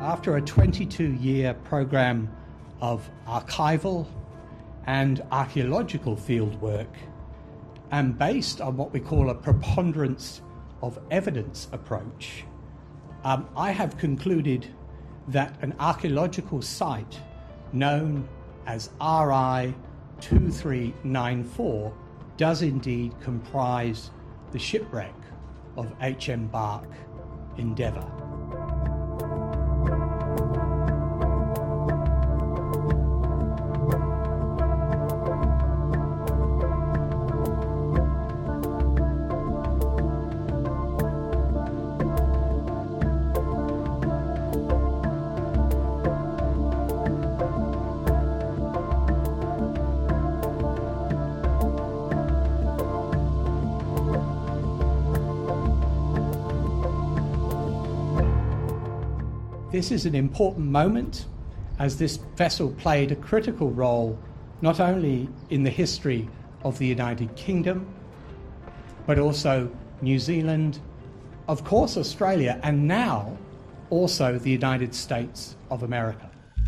After a 22-year program of archival and archaeological fieldwork, and based on what we call a preponderance of evidence approach, I have concluded that an archaeological site known as RI 2394 does indeed comprise the shipwreck of HM Bark Endeavour. This is an important moment, as this vessel played a critical role not only in the history of the United Kingdom, but also New Zealand, of course Australia, and now also the United States of America.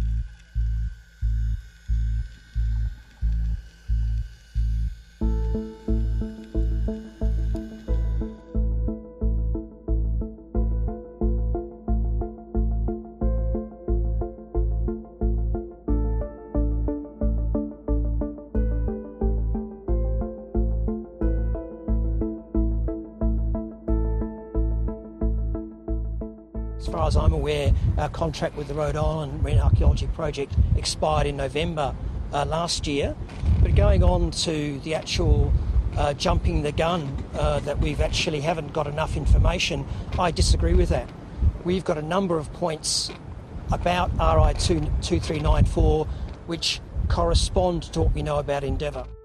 As far as I'm aware, our contract with the Rhode Island Marine Archaeology Project expired in November last year. But going on to the actual jumping the gun, that we've actually haven't got enough information, I disagree with that. We've got a number of points about RI 2394 which correspond to what we know about Endeavour.